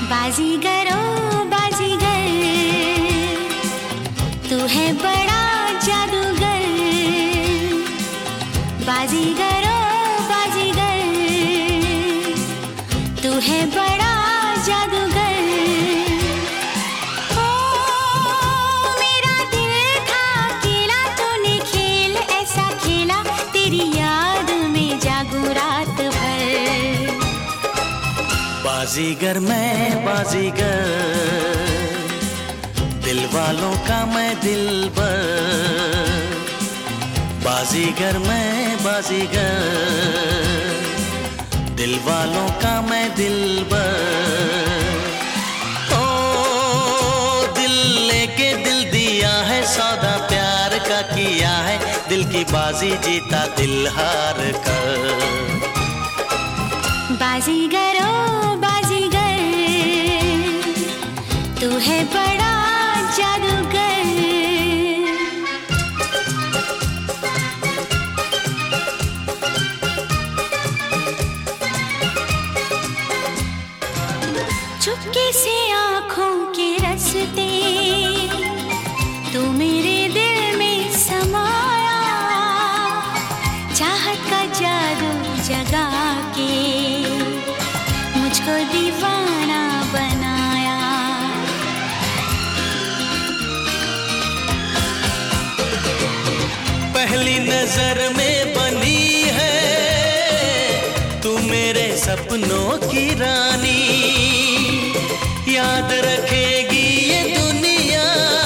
बाजीगर ओ बाजीगर, तू है बड़ा जादूगर। बाजीगर ओ बाजीगर, तू है बड़ा जादूगर। ओ मेरा दिल था अकेला, तूने खेल ऐसा खेला, तेरी याद में जागूं रात भर। बाजीगर मैं बाजीगर, दिल वालों का मैं दिलबर। बाजीगर मैं बाजीगर, दिल वालों का मैं दिलबर। ओ दिल लेके दिल दिया है, सौदा प्यार का किया है, दिल की बाजी जीता दिल हार कर। बाजीगर ओ बाजीगर, तू है बड़ा जादूगर। चुपके से आँखों के रस्ते तू मेरे दिल में समाया, चाहत का जादू जगा के मुझको दीवाना बनाया। पहली नजर में बनी है तू मेरे सपनों की रानी, याद रखेगी ये दुनिया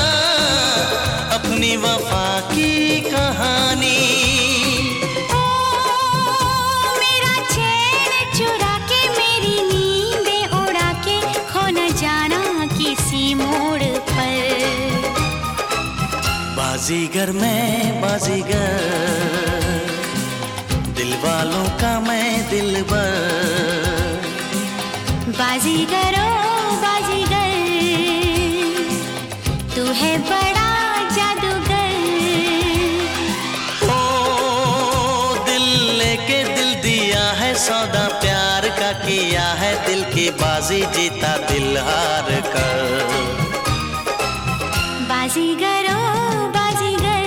अपनी वफा की कहानी। ओ मेरा चैन चुरा के, मेरी नींदें उड़ा के, खो न जाना किसी मोड़ पर। बाजीगर मैं बाजीगर, दिल वालों का मैं दिलबर। बाजीगर ओ बाजीगर, तू है बड़ा जादूगर। ओ दिल लेके दिल दिया है, सौदा प्यार का किया है, दिल की बाजी जीता दिल हार कर। बाजीगर ओ बाजीगर,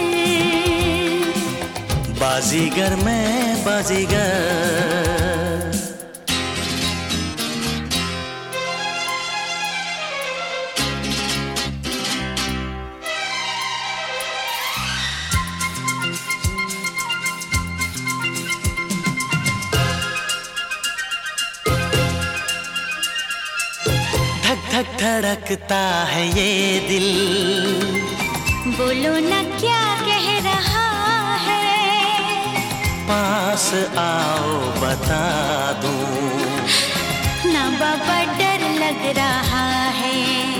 बाजीगर मैं बाजीगर। धक धक धड़कता है ये दिल, बोलो न क्या कह रहा है। पास आओ बता दूं, ना बाबा डर लग रहा है।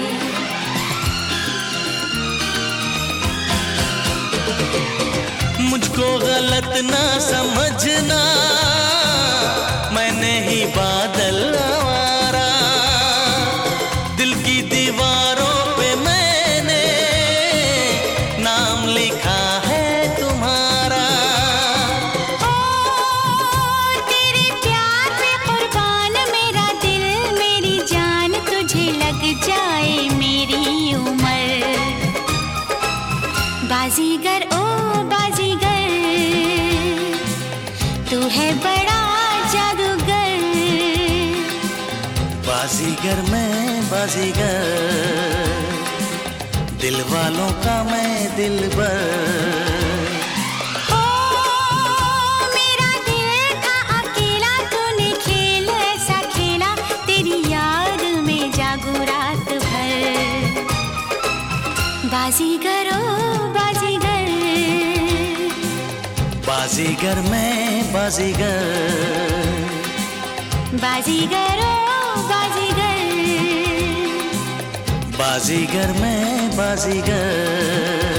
मुझको गलत ना समझना, मैंने ही बादल आवारा, दिल की दीवारों पे मैंने नाम लिखा है तुम्हारा। ओ तेरे प्यार पे कुर्बान मेरा दिल मेरी जान, तुझे लग जाए मेरी उम्र। बाजीगर ओ बाजीगर, तू है बड़ा जादूगर। बाजीगर मैं बाजीगर, दिल वालों का मैं दिलबर। ओ मेरा दिल था अकेला, तूने खेल ऐसा खेला, तेरी याद में जागूं रात भर। बाजीगर ओ बाजीगर, बाजीगर मैं बाजीगर। बाजीगर ओ बाजीगर, बाजीगर मैं बाजीगर।